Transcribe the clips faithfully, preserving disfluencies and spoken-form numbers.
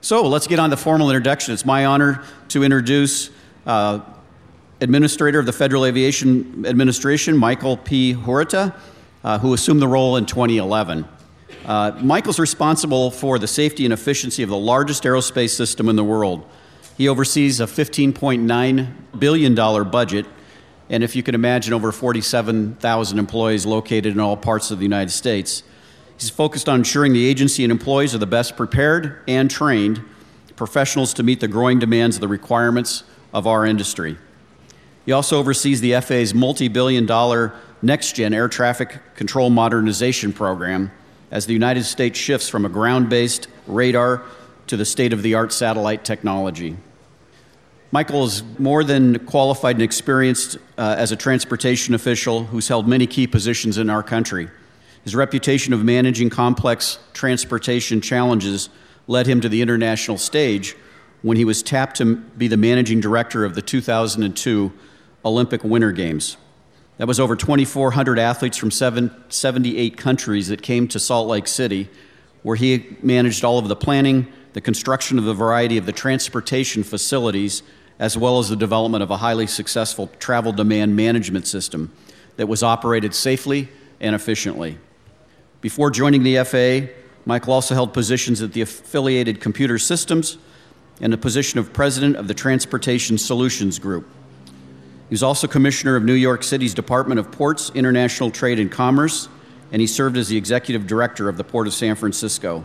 So let's get on the formal introduction. It's my honor to introduce uh, Administrator of the Federal Aviation Administration, Michael P. Huerta, uh, who assumed the role in twenty eleven. Uh, Michael's responsible for the safety and efficiency of the largest aerospace system in the world. He oversees a fifteen point nine billion dollars budget, and if you can imagine, over forty-seven thousand employees located in all parts of the United States. He's focused on ensuring the agency and employees are the best prepared and trained professionals to meet the growing demands of the requirements of our industry. He also oversees the F A A's multi-billion dollar next-gen air traffic control modernization program as the United States shifts from a ground-based radar to the state-of-the-art satellite technology. Michael is more than qualified and experienced uh, as a transportation official who's held many key positions in our country. His reputation of managing complex transportation challenges led him to the international stage when he was tapped to be the managing director of the two thousand two Olympic Winter Games. That was over twenty-four hundred athletes from seventy-eight countries that came to Salt Lake City, where he managed all of the planning, the construction of a variety of the transportation facilities, as well as the development of a highly successful travel demand management system that was operated safely and efficiently. Before joining the F A A, Michael also held positions at the Affiliated Computer Systems and the position of president of the Transportation Solutions Group. He was also commissioner of New York City's Department of Ports, International Trade and Commerce, and he served as the executive director of the Port of San Francisco.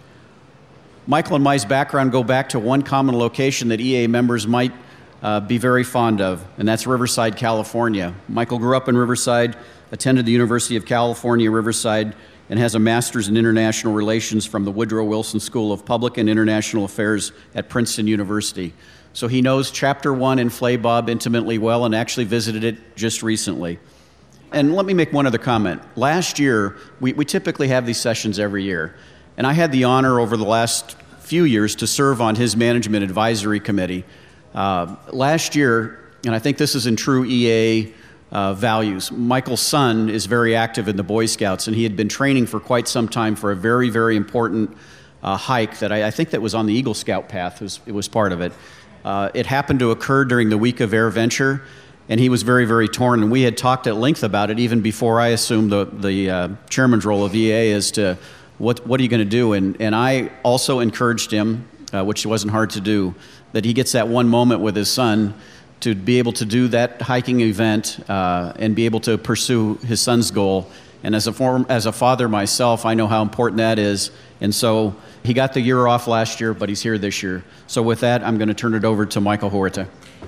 Michael and my background go back to one common location that E A members might uh, be very fond of, and that's Riverside, California. Michael grew up in Riverside, attended the University of California, Riverside, and has a master's in international relations from the Woodrow Wilson School of Public and International Affairs at Princeton University. So he knows Chapter one in Flabob intimately well and actually visited it just recently. And let me make one other comment. Last year, we, we typically have these sessions every year, and I had the honor over the last few years to serve on his management advisory committee. Uh, last year, and I think this is in true E A uh, values, Michael's son is very active in the Boy Scouts, and he had been training for quite some time for a very, very important uh, hike that I, I think that was on the Eagle Scout path. It was, it was part of it. Uh, it happened to occur during the week of AirVenture, and he was very, very torn, and we had talked at length about it even before I assumed the, the uh, chairman's role of E A as to what, what are you going to do, and, and I also encouraged him, uh, which wasn't hard to do, that he gets that one moment with his son to be able to do that hiking event uh, and be able to pursue his son's goal. And as a form, as a father myself, I know how important that is. And so he got the year off last year, but he's here this year. So with that, I'm going to turn it over to Michael Huerta.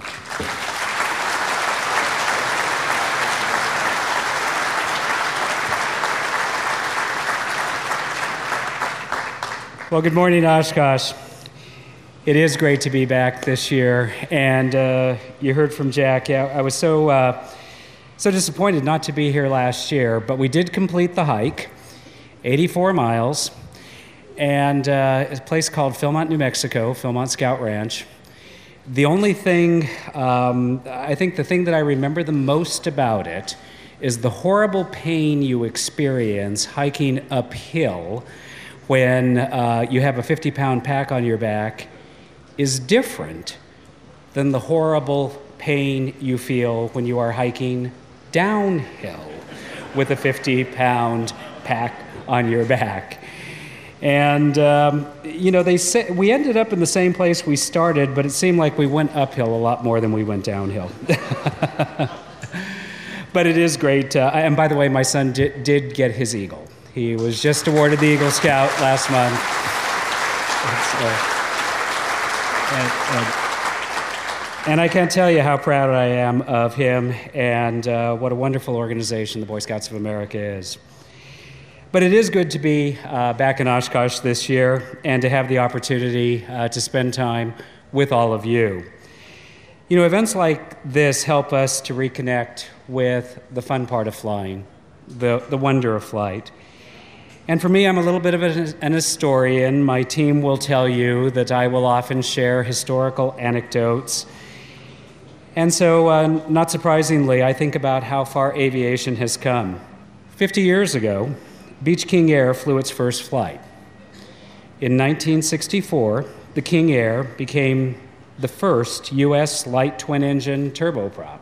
Well, good morning, Oshkosh. It is great to be back this year, and uh, you heard from Jack. Yeah, I was so uh, so disappointed not to be here last year, but we did complete the hike, eighty-four miles, and uh, a place called Philmont, New Mexico, Philmont Scout Ranch. The only thing, um, I think the thing that I remember the most about it is the horrible pain you experience hiking uphill when uh, you have a fifty-pound pack on your back is different than the horrible pain you feel when you are hiking downhill with a fifty-pound pack on your back. And, um, you know, they say, we ended up in the same place we started, but it seemed like we went uphill a lot more than we went downhill. But it is great. Uh, and by the way, my son did, did get his Eagle. He was just awarded the Eagle Scout last month. Uh, and, and, and I can't tell you how proud I am of him and uh, what a wonderful organization the Boy Scouts of America is. But it is good to be uh, back in Oshkosh this year and to have the opportunity uh, to spend time with all of you. You know, events like this help us to reconnect with the fun part of flying, the, the wonder of flight. And for me, I'm a little bit of an historian. My team will tell you that I will often share historical anecdotes. And so, uh, not surprisingly, I think about how far aviation has come. Fifty years ago, Beech King Air flew its first flight. In nineteen sixty-four, the King Air became the first U S light twin-engine turboprop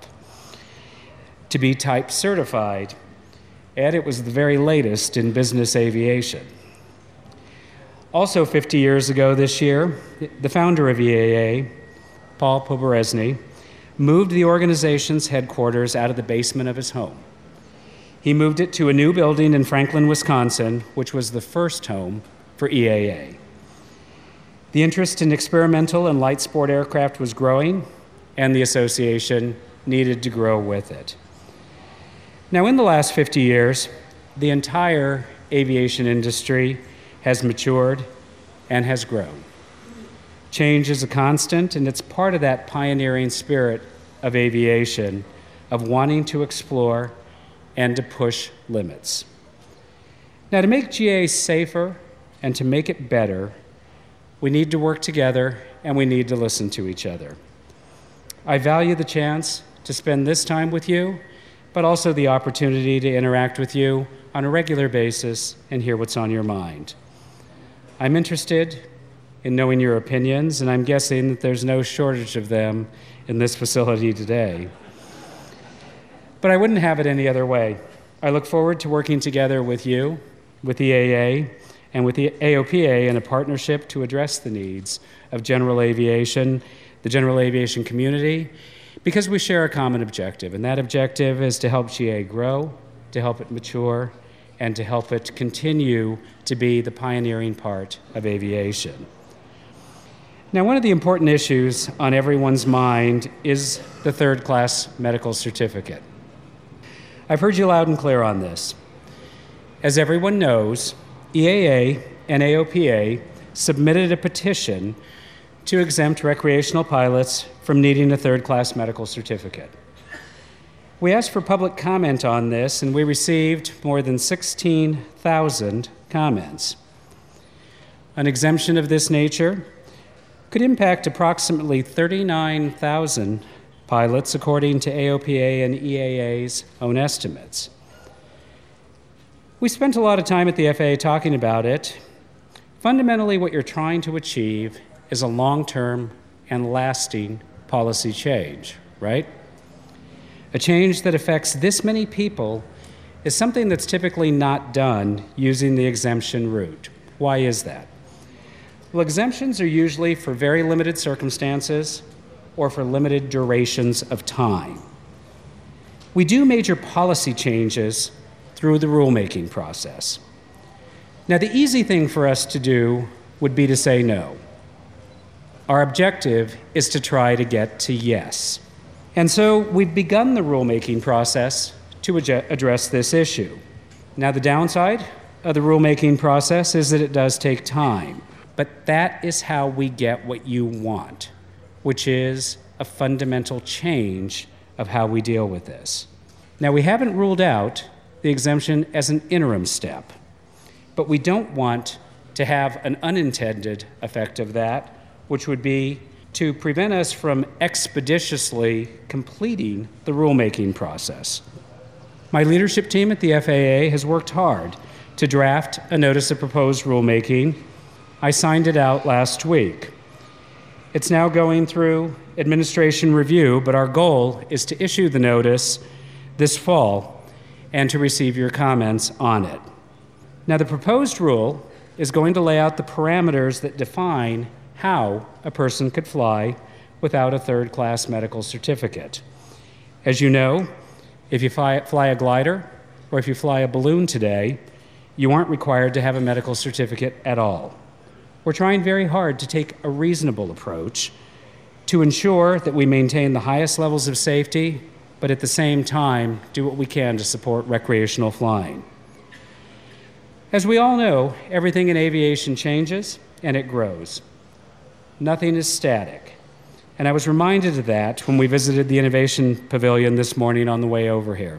to be type certified, and it was the very latest in business aviation. Also fifty years ago this year, the founder of E A A, Paul Poborezny, moved the organization's headquarters out of the basement of his home. He moved it to a new building in Franklin, Wisconsin, which was the first home for E A A. The interest in experimental and light sport aircraft was growing, and the association needed to grow with it. Now, in the last fifty years, the entire aviation industry has matured and has grown. Change is a constant, and it's part of that pioneering spirit of aviation, of wanting to explore and to push limits. Now, to make G A safer and to make it better, we need to work together and we need to listen to each other. I value the chance to spend this time with you, but also the opportunity to interact with you on a regular basis and hear what's on your mind. I'm interested in knowing your opinions, and I'm guessing that there's no shortage of them in this facility today. But I wouldn't have it any other way. I look forward to working together with you, with E A A, and with the A O P A in a partnership to address the needs of general aviation, the general aviation community, because we share a common objective, and that objective is to help G A grow, to help it mature, and to help it continue to be the pioneering part of aviation. Now, one of the important issues on everyone's mind is the third-class medical certificate. I've heard you loud and clear on this. As everyone knows, E A A and A O P A submitted a petition to exempt recreational pilots from needing a third-class medical certificate. We asked for public comment on this, and we received more than sixteen thousand comments. An exemption of this nature could impact approximately thirty-nine thousand pilots, according to A O P A and E A A's own estimates. We spent a lot of time at the F A A talking about it. Fundamentally, what you're trying to achieve is a long-term and lasting policy change, right? A change that affects this many people is something that's typically not done using the exemption route. Why is that? Well, exemptions are usually for very limited circumstances or for limited durations of time. We do major policy changes through the rulemaking process. Now, the easy thing for us to do would be to say no. Our objective is to try to get to yes. And so we've begun the rulemaking process to ad- address this issue. Now, the downside of the rulemaking process is that it does take time, but that is how we get what you want, which is a fundamental change of how we deal with this. Now, we haven't ruled out the exemption as an interim step, but we don't want to have an unintended effect of that, which would be to prevent us from expeditiously completing the rulemaking process. My leadership team at the F A A has worked hard to draft a notice of proposed rulemaking. I signed it out last week. It's now going through administration review, but our goal is to issue the notice this fall and to receive your comments on it. Now, the proposed rule is going to lay out the parameters that define how a person could fly without a third-class medical certificate. As you know, if you fly, fly a glider or if you fly a balloon today, you aren't required to have a medical certificate at all. We're trying very hard to take a reasonable approach to ensure that we maintain the highest levels of safety, but at the same time, do what we can to support recreational flying. As we all know, everything in aviation changes and it grows. Nothing is static. And I was reminded of that when we visited the Innovation Pavilion this morning on the way over here.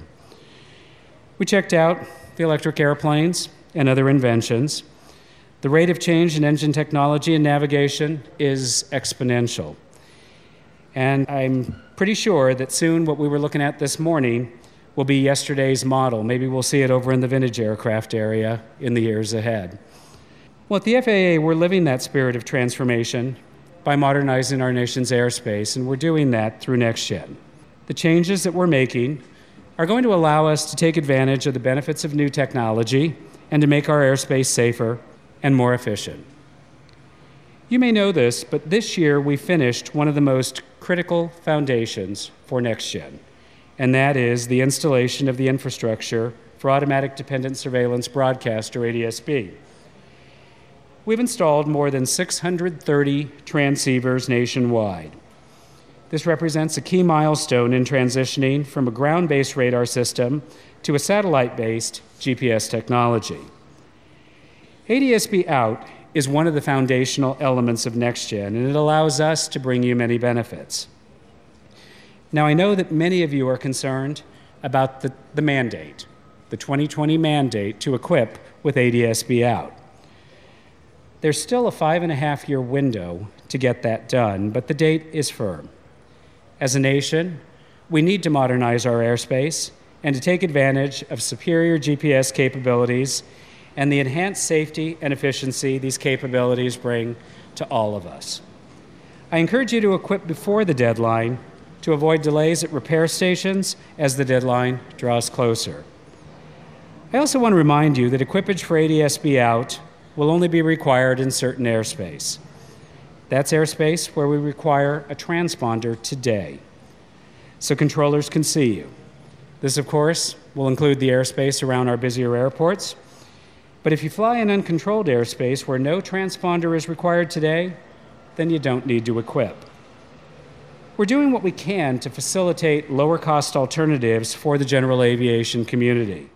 We checked out the electric airplanes and other inventions. The rate of change in engine technology and navigation is exponential. And I'm pretty sure that soon what we were looking at this morning will be yesterday's model. Maybe we'll see it over in the vintage aircraft area in the years ahead. Well, at the F A A, we're living that spirit of transformation by modernizing our nation's airspace, and we're doing that through NextGen. The changes that we're making are going to allow us to take advantage of the benefits of new technology and to make our airspace safer and more efficient. You may know this, but this year we finished one of the most critical foundations for NextGen, and that is the installation of the infrastructure for Automatic Dependent Surveillance Broadcast, or A D S B. We've installed more than six hundred thirty transceivers nationwide. This represents a key milestone in transitioning from a ground-based radar system to a satellite-based G P S technology. A D S B Out is one of the foundational elements of NextGen, and it allows us to bring you many benefits. Now, I know that many of you are concerned about the, the mandate, the twenty twenty mandate to equip with A D S B Out. There's still a five and a half year window to get that done, but the date is firm. As a nation, we need to modernize our airspace and to take advantage of superior G P S capabilities and the enhanced safety and efficiency these capabilities bring to all of us. I encourage you to equip before the deadline to avoid delays at repair stations as the deadline draws closer. I also want to remind you that equipage for A D S B Out will only be required in certain airspace. That's airspace where we require a transponder today, so controllers can see you. This, of course, will include the airspace around our busier airports. But if you fly in uncontrolled airspace where no transponder is required today, then you don't need to equip. We're doing what we can to facilitate lower-cost alternatives for the general aviation community.